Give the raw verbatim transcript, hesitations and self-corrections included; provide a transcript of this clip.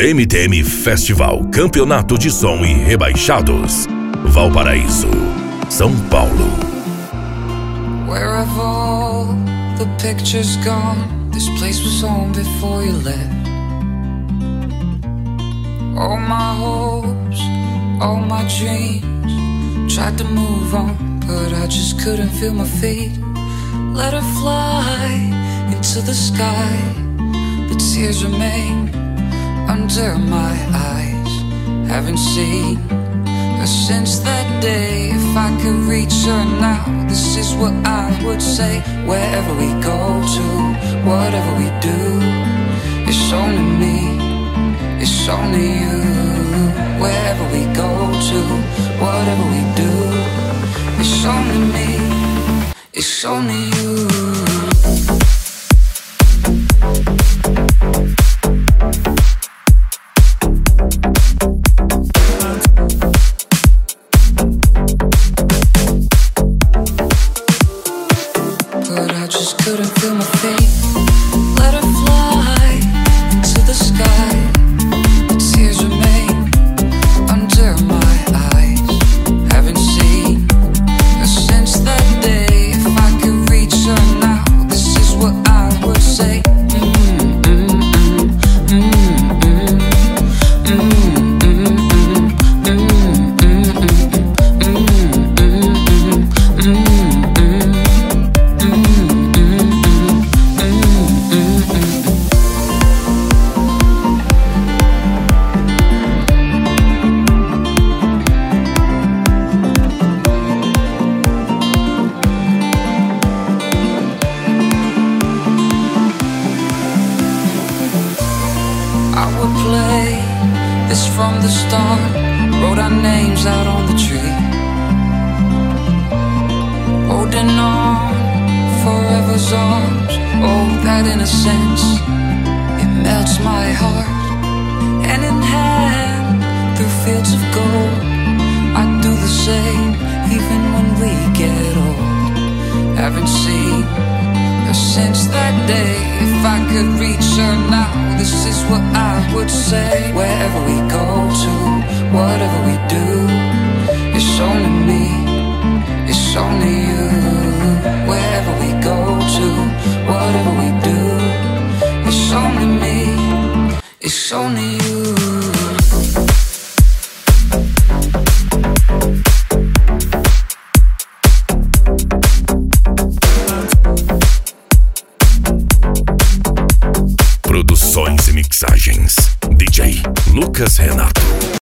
M T M Festival, Campeonato de Som e Rebaixados, Valparaíso, São Paulo. Where have all the pictures gone? This place was home before you left. All my hopes, all my dreams, tried to move on, but I just couldn't feel my feet. Let her fly into the sky, but tears remain under my eyes. Haven't seen her since that day. If I could reach her now, this is what I would say. Wherever we go to, whatever we do, it's only me, it's only you. Wherever we go to, whatever we do, it's only me, it's only you. But I just couldn't feel my feet. Let her fly into the sky. The tears remain under my eyes. Haven't seen her since that day. If I could reach her now, this is what I would say. I would play this from the start, wrote our names out on the tree, holding on forever's arms. Oh, that innocence, it melts my heart. Hand in hand through fields of gold, I'd do the same even when we get old. Haven't seen her since that day. If I could reach her now, this is what I would say. Wherever we go to, whatever we do, it's only me, it's only you. Wherever we go to, whatever we do, it's only me, it's only you. Produções e mixagens, D J Lucas Renato.